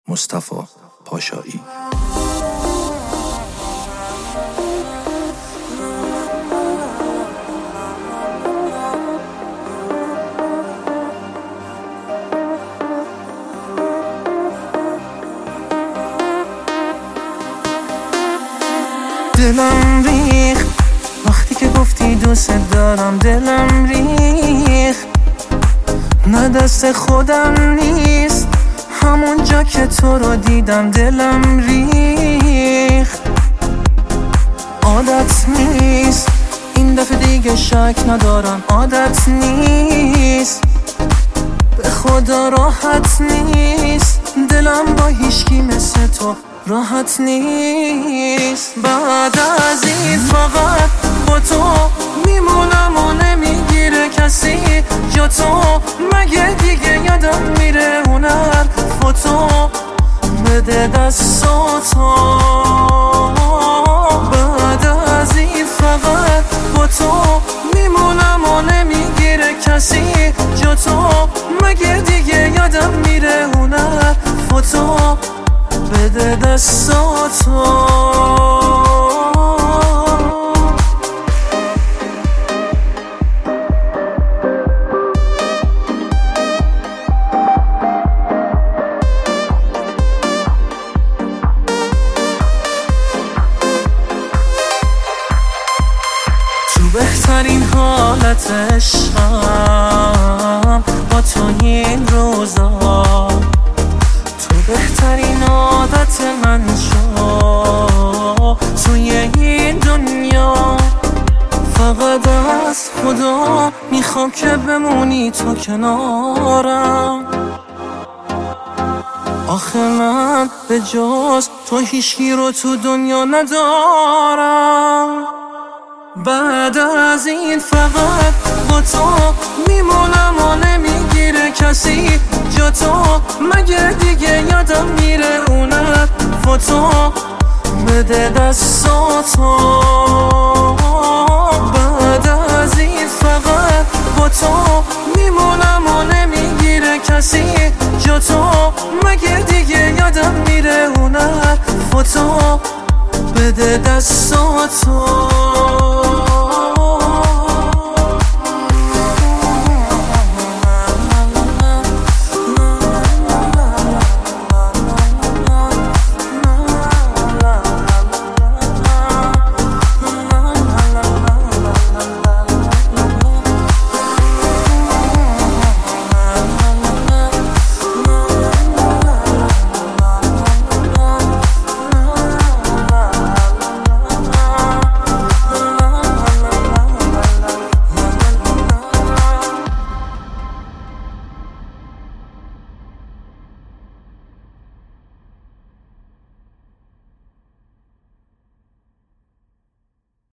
مصطفی پاشایی. دلم ریخ وقتی که گفتی دوست دارم، دلم ریخ نه دست خودم نیست، همون جا که تو رو دیدم دلم ریخ. عادت نیست این دفعه دیگه شک ندارم، عادت نیست به خدا راحت نیست، دلم با هیچکی مثل تو راحت نیست. بعد از این فقط با تو میمونم و نمیگیره کسی جا تو، مگه دیگه یادم میره اون حرفاتو، بده دستاتو. بعد از این فقط با تو میمونم و نمیگیره کسی جا تو، مگه دیگه یادم میره اون حرفاتو، بده دستاتو. تو بهترین حالت عشقم با تو این روزا، تو بهترین عادت من شو توی این دنیا. فقط از خدا میخوام که بمونی تو کنارم، آخه من به جز تو هیچکی رو تو دنیا ندارم. بعد از این فقط با تو میمونم و نمیگیره کسی جا تو، مگه دیگه یادم میره اون حرفاتو، بده دستاتو. بعد از این فقط با تو میمونم و نمیگیره کسی جا تو، مگه دیگه یادم میره اون حرفاتو، بده دستاتو.